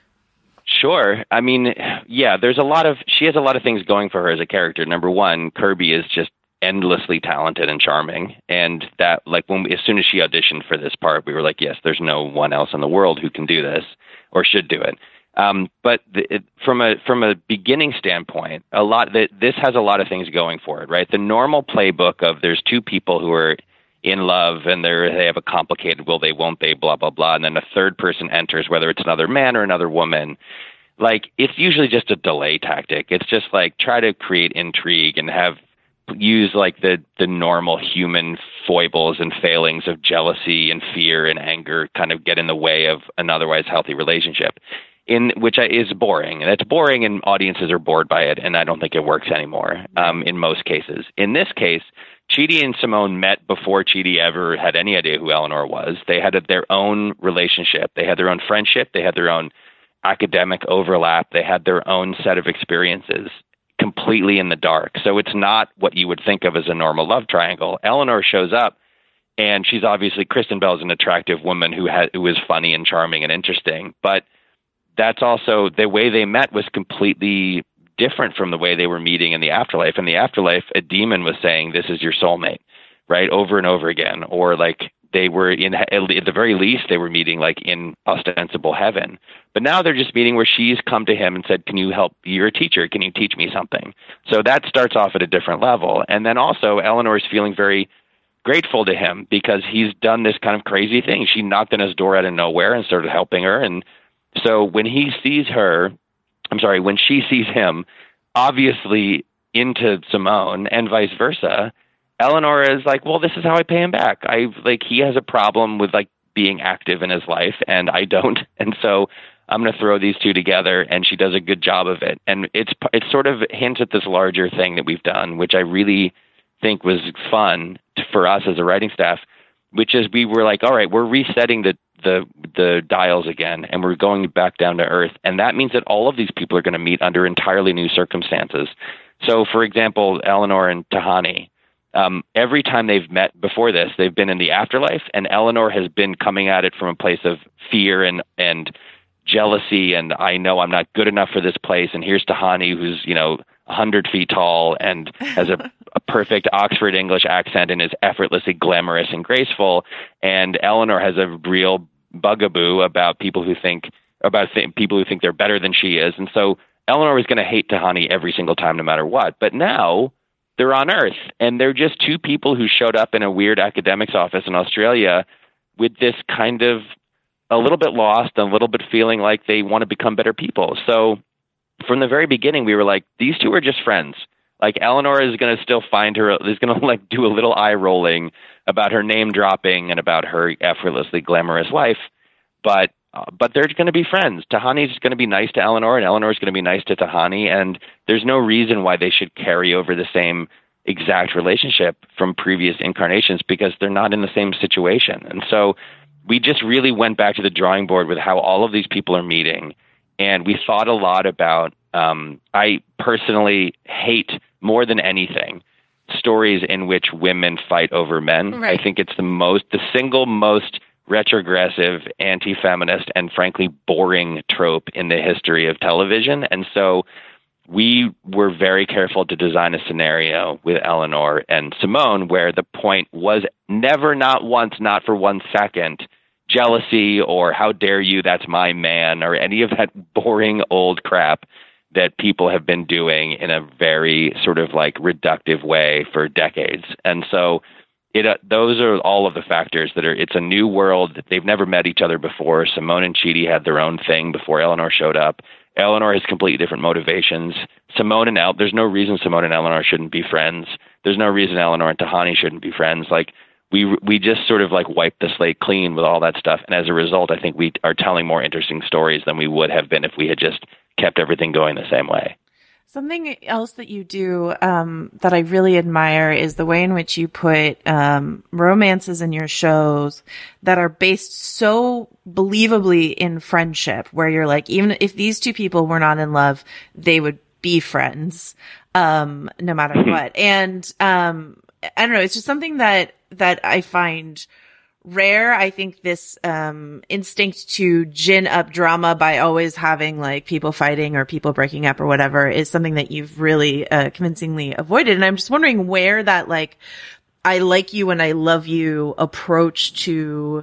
Sure. I mean, yeah, there's a lot of, she has a lot of things going for her as a character. Number one, Kirby is just endlessly talented and charming. And that, like, when we, as soon as she auditioned for this part, we were like, yes, there's no one else in the world who can do this or should do it. Um, but the, it, from a from a beginning standpoint, a lot that this has a lot of things going for it, right? The normal playbook of there's two people who are in love and they're they have a complicated will they, won't they, blah blah blah, and then a third person enters, whether it's another man or another woman. Like, it's usually just a delay tactic. It's just like try to create intrigue and have use like the the normal human foibles and failings of jealousy and fear and anger kind of get in the way of an otherwise healthy relationship, in which is boring. And it's boring, and audiences are bored by it, and I don't think it works anymore um, in most cases. In this case, Chidi and Simone met before Chidi ever had any idea who Eleanor was. They had their own relationship. They had their own friendship. They had their own academic overlap. They had their own set of experiences, completely in the dark. So it's not what you would think of as a normal love triangle. Eleanor shows up, and she's obviously, Kristen Bell is an attractive woman who has, who is funny and charming and interesting. But that's also, the way they met was completely different from the way they were meeting in the afterlife. In the afterlife, a demon was saying, "This is your soulmate," right? Over and over again. Or like they were in, at the very least, they were meeting like in ostensible heaven. But now they're just meeting where she's come to him and said, "Can you help? You're a teacher. Can you teach me something?" So that starts off at a different level. And then also Eleanor is feeling very grateful to him because he's done this kind of crazy thing. She knocked on his door out of nowhere and started helping her. And so when he sees her, I'm sorry, when she sees him, obviously into Simone and vice versa, Eleanor is like, well, this is how I pay him back. I like, he has a problem with like being active in his life and I don't. And so I'm going to throw these two together, and she does a good job of it. And it's, it sort of hints at this larger thing that we've done, which I really think was fun for us as a writing staff, which is we were like, all right, we're resetting the, the the dials again, and we're going back down to earth. And that means that all of these people are going to meet under entirely new circumstances. So, for example, Eleanor and Tahani, um, every time they've met before this, they've been in the afterlife, and Eleanor has been coming at it from a place of fear and, and jealousy, and I know I'm not good enough for this place. And here's Tahani, who's, you know, one hundred feet tall and has a, a perfect Oxford English accent and is effortlessly glamorous and graceful. And Eleanor has a real bugaboo about people who think about th- people who think they're better than she is. And so Eleanor was going to hate Tahani every single time, no matter what. But now they're on Earth, and they're just two people who showed up in a weird academics office in Australia with this kind of a little bit lost, a little bit feeling like they want to become better people. So from the very beginning, we were like, these two are just friends. Like Eleanor is going to still find her, is going to like do a little eye rolling about her name dropping and about her effortlessly glamorous life. But, uh, but they're going to be friends. Tahani's going to be nice to Eleanor, and Eleanor's going to be nice to Tahani. And there's no reason why they should carry over the same exact relationship from previous incarnations, because they're not in the same situation. And so we just really went back to the drawing board with how all of these people are meeting. And we thought a lot about, um, I personally hate more than anything stories in which women fight over men. Right. I think it's the most, the single most retrogressive, anti-feminist, and frankly boring trope in the history of television. And so we were very careful to design a scenario with Eleanor and Simone where the point was never, not once, not for one second, jealousy or how dare you, that's my man, or any of that boring old crap that people have been doing in a very sort of like reductive way for decades. And so it, uh, those are all of the factors that are, it's a new world. They've never met each other before. Simone and Chidi had their own thing before Eleanor showed up. Eleanor has completely different motivations. Simone and El, there's no reason Simone and Eleanor shouldn't be friends. There's no reason Eleanor and Tahani shouldn't be friends. Like, We we just sort of like wiped the slate clean with all that stuff. And as a result, I think we are telling more interesting stories than we would have been if we had just kept everything going the same way. Something else that you do um, that I really admire is the way in which you put um, romances in your shows that are based so believably in friendship, where you're like, even if these two people were not in love, they would be friends um, no matter what. And um, I don't know, it's just something that that I find rare. I think this um instinct to gin up drama by always having like people fighting or people breaking up or whatever is something that you've really uh, convincingly avoided. And I'm just wondering where that like I like you and I love you approach to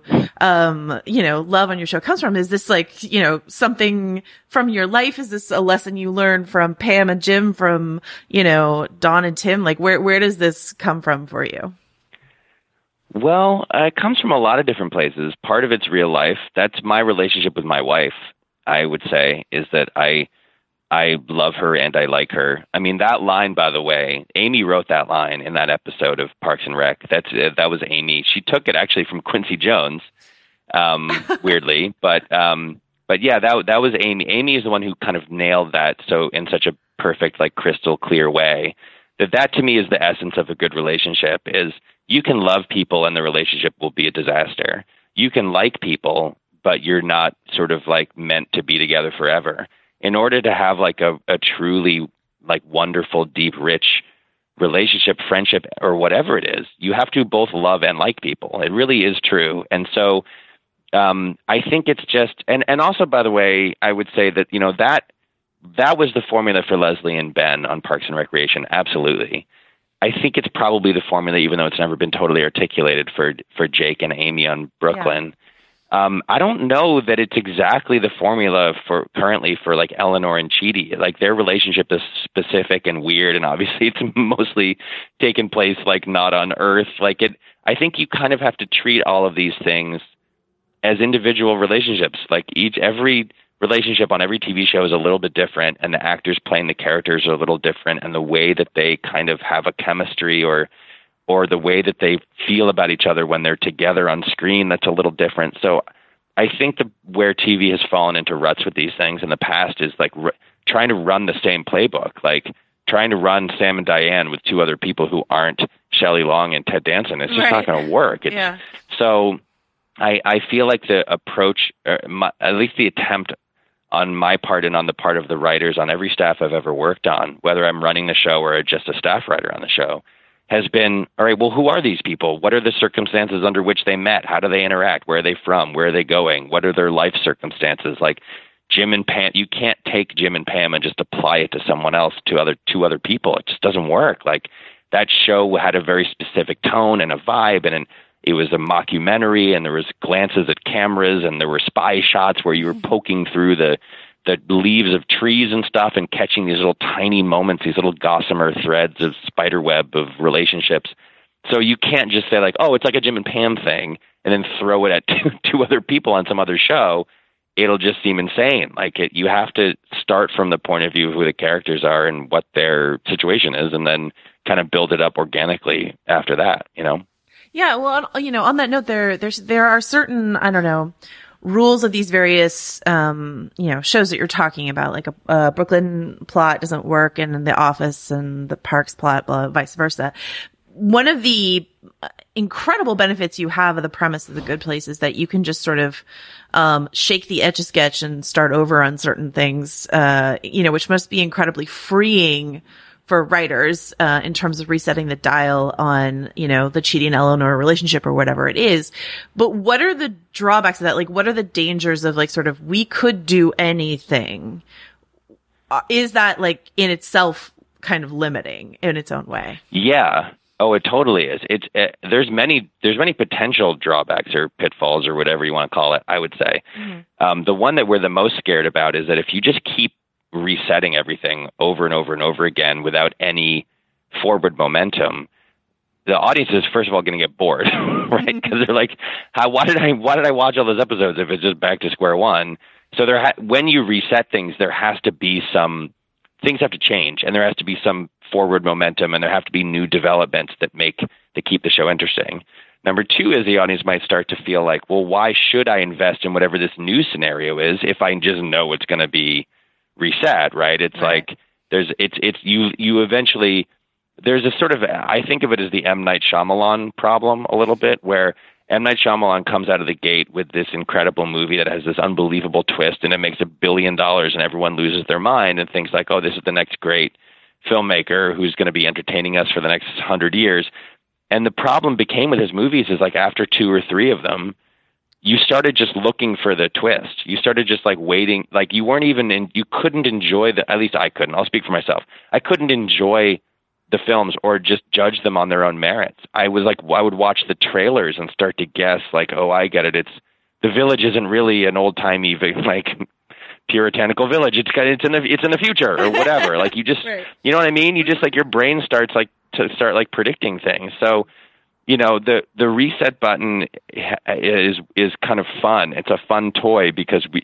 um you know love on your show comes from. Is this like, you know, something from your life? Is this a lesson you learned from Pam and Jim, from, you know, Dawn and Tim? Like where where does this come from for you? Well, uh, it comes from a lot of different places. Part of it's real life. That's my relationship with my wife, I would say, is that I I love her and I like her. I mean, that line, by the way, Amy wrote that line in that episode of Parks and Rec. That's uh, that was Amy. She took it actually from Quincy Jones, um, weirdly, but um, but yeah, that that was Amy. Amy is the one who kind of nailed that so in such a perfect, like crystal clear way. That that to me is the essence of a good relationship. Is you can love people and the relationship will be a disaster. You can like people, but you're not sort of like meant to be together forever. In order to have like a, a truly like wonderful, deep, rich relationship, friendship, or whatever it is, you have to both love and like people. It really is true. And so um, I think it's just, and, and also, by the way, I would say that, you know, that, that was the formula for Leslie and Ben on Parks and Recreation. Absolutely. I think it's probably the formula, even though it's never been totally articulated for, for Jake and Amy on Brooklyn. Yeah. Um, I don't know that it's exactly the formula for currently for like Eleanor and Chidi. Like their relationship is specific and weird, and obviously it's mostly taken place like not on Earth. Like it, I think you kind of have to treat all of these things as individual relationships. Like each, every relationship on every T V show is a little bit different, and the actors playing the characters are a little different, and the way that they kind of have a chemistry or or the way that they feel about each other when they're together on screen, that's a little different. So I think the, where T V has fallen into ruts with these things in the past is like r- trying to run the same playbook, like trying to run Sam and Diane with two other people who aren't Shelley Long and Ted Danson. It's just right. not going to work. It's, yeah. So I, I feel like the approach, uh, my, at least the attempt on my part and on the part of the writers on every staff I've ever worked on, whether I'm running the show or just a staff writer on the show, has been, all right, well, who are these people? What are the circumstances under which they met? How do they interact? Where are they from? Where are they going? What are their life circumstances? Like Jim and Pam, you can't take Jim and Pam and just apply it to someone else, to other two other people. It just doesn't work. Like that show had a very specific tone and a vibe, and an, it was a mockumentary, and there was glances at cameras, and there were spy shots where you were poking through the the leaves of trees and stuff and catching these little tiny moments, these little gossamer threads of spider web of relationships. So you can't just say like, oh, it's like a Jim and Pam thing and then throw it at two, two other people on some other show. It'll just seem insane. Like it, you have to start from the point of view of who the characters are and what their situation is, and then kind of build it up organically after that, you know? Yeah. Well, you know, on that note, there, there's, there are certain, I don't know, rules of these various, um, you know, shows that you're talking about, like a, a Brooklyn plot doesn't work and The Office and the Parks plot, blah, vice versa. One of the incredible benefits you have of the premise of The Good Place is that you can just sort of, um, shake the Etch-a-Sketch and start over on certain things, uh, you know, which must be incredibly freeing for writers, uh, in terms of resetting the dial on, you know, the Chidi and Eleanor relationship or whatever it is. But what are the drawbacks of that? Like, what are the dangers of like sort of, we could do anything? Uh, is that like in itself kind of limiting in its own way? Yeah. Oh, it totally is. It's, it, there's many, there's many potential drawbacks or pitfalls or whatever you want to call it, I would say. Mm-hmm. Um, the one that we're the most scared about is that if you just keep resetting everything over and over and over again without any forward momentum, the audience is first of all going to get bored, right? Because they're like, "How? Why did I? Why did I watch all those episodes if it's just back to square one?" So there, ha- when you reset things, there has to be some things have to change, and there has to be some forward momentum, and there have to be new developments that make that keep the show interesting. Number two is the audience might start to feel like, well, why should I invest in whatever this new scenario is if I just know it's going to be reset, right? It's right. like there's it's it's you you eventually there's a sort of, I think of it as the M. Night Shyamalan problem a little bit, where M. Night Shyamalan comes out of the gate with this incredible movie that has this unbelievable twist, and it makes a billion dollars, and everyone loses their mind and thinks like, oh, this is the next great filmmaker who's going to be entertaining us for the next hundred years. And the problem became with his movies is like after two or three of them, you started just looking for the twist. You started just like waiting, like you weren't even in, you couldn't enjoy the, at least I couldn't, I'll speak for myself. I couldn't enjoy the films or just judge them on their own merits. I was like, I would watch the trailers and start to guess like, oh, I get it. It's, The Village isn't really an old timey, like puritanical village. It's got, it's in the, it's in the future or whatever. Like you just, right. you know what I mean? You just like, your brain starts like to start like predicting things. So, you know, the, the reset button is, is kind of fun. It's a fun toy because we,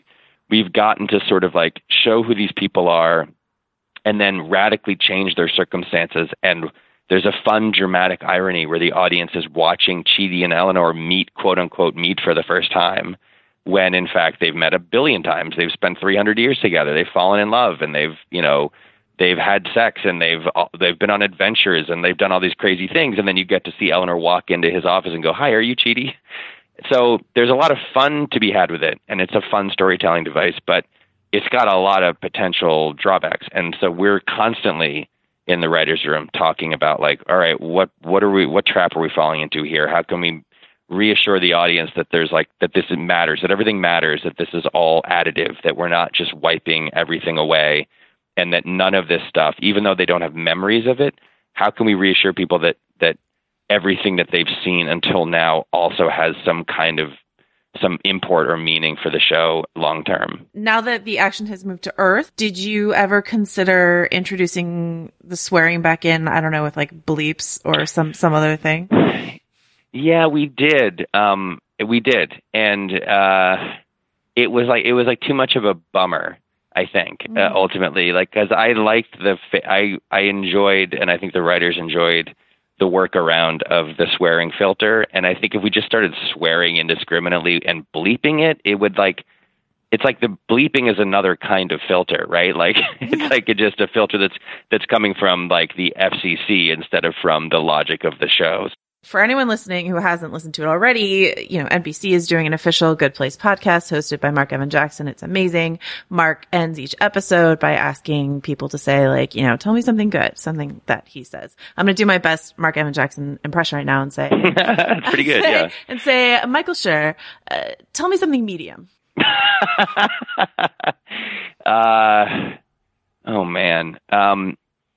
we've gotten to sort of like show who these people are and then radically change their circumstances. And there's a fun dramatic irony where the audience is watching Chidi and Eleanor meet, quote unquote, meet for the first time, when in fact they've met a billion times. They've spent three hundred years together. They've fallen in love, and they've, you know, they've had sex, and they've they've been on adventures, and they've done all these crazy things. And then you get to see Eleanor walk into his office and go, "Hi, are you Chidi?" So there's a lot of fun to be had with it, and it's a fun storytelling device, but it's got a lot of potential drawbacks. And so we're constantly in the writer's room talking about like, all right, what, what are we, what trap are we falling into here? How can we reassure the audience that there's like, that this matters, that everything matters, that this is all additive, that we're not just wiping everything away, and that none of this stuff, even though they don't have memories of it, how can we reassure people that, that everything that they've seen until now also has some kind of some import or meaning for the show long term. Now that the action has moved to Earth, did you ever consider introducing the swearing back in, I don't know, with like bleeps or some, some other thing? Yeah, we did. Um, we did. And uh, it was like it was like too much of a bummer, I think, mm. uh, ultimately. Like, because I liked the, fa- I, I enjoyed, and I think the writers enjoyed the workaround of the swearing filter. And I think if we just started swearing indiscriminately and bleeping it, it would like, it's like the bleeping is another kind of filter, right? Like it's like a, just a filter that's, that's coming from like the F C C instead of from the logic of the show. For anyone listening who hasn't listened to it already, you know, N B C is doing an official Good Place podcast hosted by Mark Evan Jackson. It's amazing. Mark ends each episode by asking people to say, like, you know, tell me something good, something that he says. I'm going to do my best Mark Evan Jackson impression right now and say, pretty good, say, yeah. And say, Michael Schur, uh, tell me something medium. uh, oh man. Um,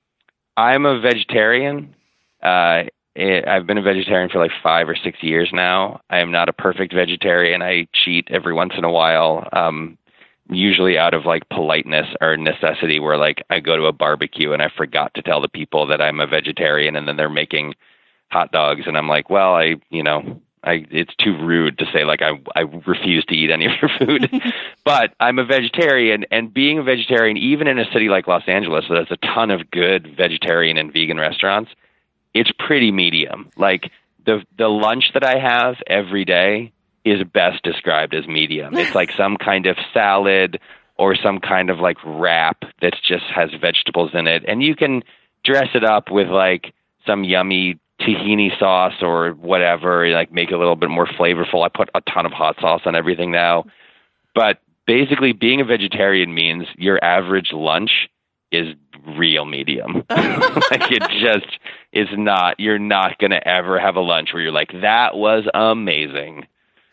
I'm a vegetarian. Uh, I've been a vegetarian for like five or six years now. I am not a perfect vegetarian. I cheat every once in a while, um, usually out of like politeness or necessity, where like I go to a barbecue and I forgot to tell the people that I'm a vegetarian, and then they're making hot dogs, and I'm like, well, I, you know, I, it's too rude to say like I, I refuse to eat any of your food, but I'm a vegetarian, and being a vegetarian, even in a city like Los Angeles, that has a ton of good vegetarian and vegan restaurants, it's pretty medium. Like the the lunch that I have every day is best described as medium. It's like some kind of salad or some kind of like wrap that just has vegetables in it. And you can dress it up with like some yummy tahini sauce or whatever, like make it a little bit more flavorful. I put a ton of hot sauce on everything now. But basically being a vegetarian means your average lunch is real medium. Like it just is not, you're not going to ever have a lunch where you're like, that was amazing.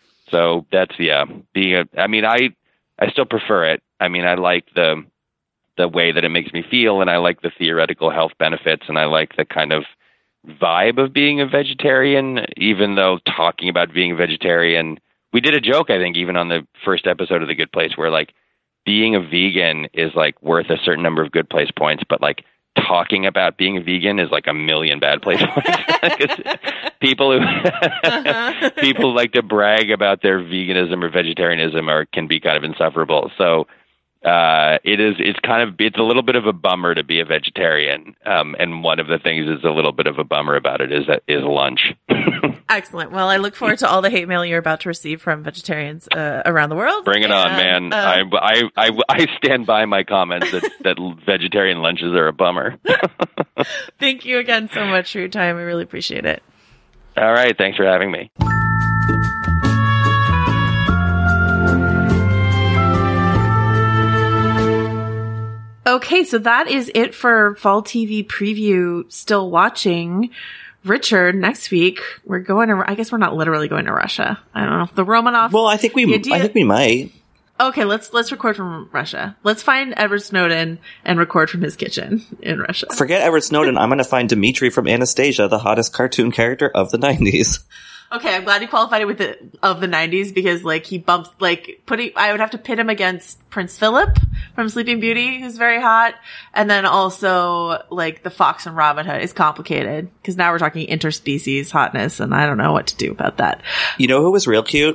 So that's, yeah, being a, I mean, I, I still prefer it. I mean, I like the, the way that it makes me feel, and I like the theoretical health benefits, and I like the kind of vibe of being a vegetarian, even though talking about being a vegetarian, we did a joke, I think, even on the first episode of The Good Place, where like, being a vegan is like worth a certain number of Good Place points, but like talking about being a vegan is like a million bad place points. people who uh-huh. people who like to brag about their veganism or vegetarianism are can be kind of insufferable. So uh, it is it's kind of it's a little bit of a bummer to be a vegetarian, um, and one of the things is a little bit of a bummer about it is that is lunch. Excellent. Well, I look forward to all the hate mail you're about to receive from vegetarians uh, around the world. Bring it and, on, man. Uh, I, I, I, I stand by my comments that, that vegetarian lunches are a bummer. Thank you again so much for your time. I really appreciate it. All right. Thanks for having me. Okay, so that is it for Fall T V Preview. Still watching. Richard, next week we're going to, I guess we're not literally going to Russia. I don't know. The Romanov. Well, I think we, idea, I think we might. Okay, let's, let's record from Russia. Let's find Edward Snowden and record from his kitchen in Russia. Forget Edward Snowden. I'm going to find Dimitri from Anastasia, the hottest cartoon character of the nineties. Okay, I'm glad he qualified it with the, of the nineties, because like he bumps, like putting, I would have to pit him against Prince Philip from Sleeping Beauty, who's very hot. And then also like the Fox and Robin Hood is complicated, because now we're talking interspecies hotness, and I don't know what to do about that. You know who was real cute? Who?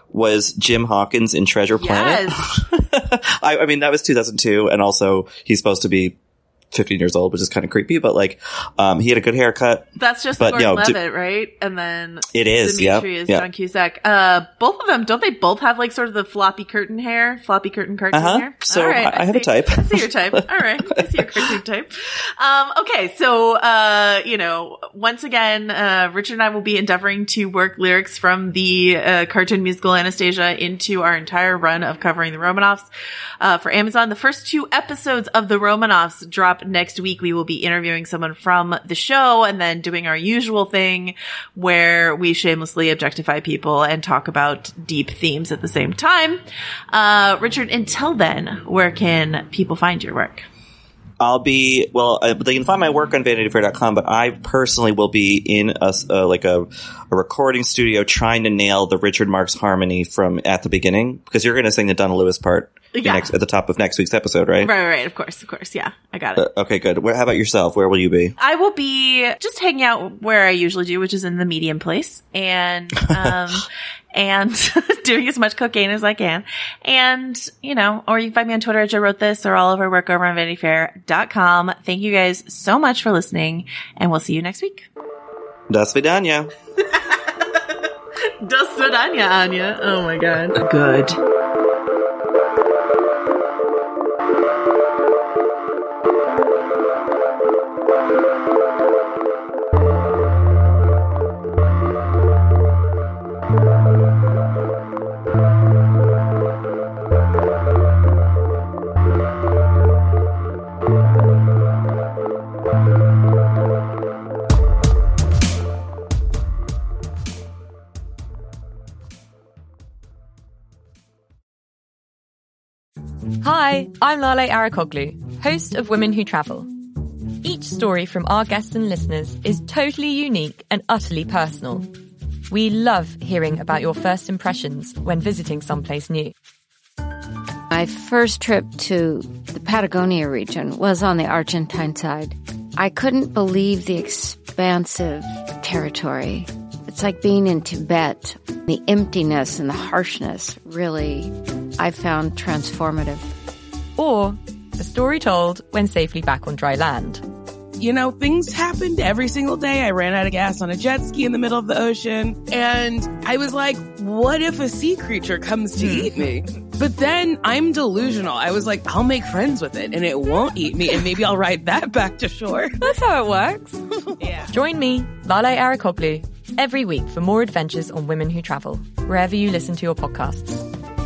was Jim Hawkins in Treasure Planet. Yes. I, I mean, that was two thousand two, and also he's supposed to be fifteen years old, which is kind of creepy, but like, um, he had a good haircut. That's just but, Gordon you know, Levitt, d- right? And then it is, Dimitri yep, is yep. John Cusack. Uh, both of them, don't they both have like sort of the floppy curtain hair, floppy curtain cartoon uh-huh. hair? So All right, I, I have see, a type. I see your type. All right, I see your cartoon type. Um, okay, so uh, you know, once again, uh, Richard and I will be endeavoring to work lyrics from the uh, cartoon musical Anastasia into our entire run of covering the Romanoffs uh, for Amazon. The first two episodes of the Romanoffs drop next week. We will be interviewing someone from the show and then doing our usual thing where we shamelessly objectify people and talk about deep themes at the same time. Uh, Richard, until then, where can people find your work? I'll be, well, uh, they can find my work on vanity fair dot com, but I personally will be in a, uh, like a, a recording studio trying to nail the Richard Marx harmony from At the Beginning, because you're going to sing the Donna Lewis part Yeah. next, at the top of next week's episode, right? Right, right, of course, of course. Yeah, I got it. Uh, okay, good. Where, how about yourself? Where will you be? I will be just hanging out where I usually do, which is in the Medium place, and um, and doing as much cocaine as I can. And, you know, or you can find me on Twitter at Jo Wrote This, or all of our work over on vanity fair dot com. Thank you guys so much for listening, and we'll see you next week. Do svidaniya. Do svidaniya, Anya. Oh my god. Good. Hi, I'm Lale Arakoglu, host of Women Who Travel. Each story from our guests and listeners is totally unique and utterly personal. We love hearing about your first impressions when visiting someplace new. My first trip to the Patagonia region was on the Argentine side. I couldn't believe the expansive territory. It's like being in Tibet. The emptiness and the harshness really, I found transformative. Or a story told when safely back on dry land. You know, things happened every single day. I ran out of gas on a jet ski in the middle of the ocean. And I was like, what if a sea creature comes to eat me? But then I'm delusional. I was like, I'll make friends with it and it won't eat me. And maybe I'll ride that back to shore. That's how it works. Yeah. Join me, Lale Arakoglu, every week for more adventures on Women Who Travel, wherever you listen to your podcasts.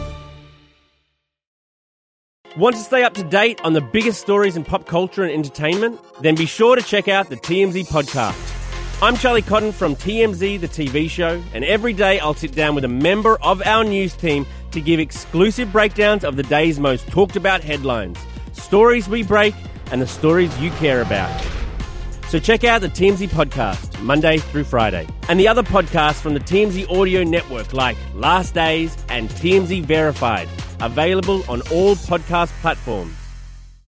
Want to stay up to date on the biggest stories in pop culture and entertainment? Then be sure to check out the T M Z podcast. I'm Charlie Cotton from T M Z, the T V show, and every day I'll sit down with a member of our news team to give exclusive breakdowns of the day's most talked about headlines, stories we break, and the stories you care about. So check out the T M Z podcast, Monday through Friday, and the other podcasts from the T M Z audio network like Last Days and T M Z Verified, available on all podcast platforms.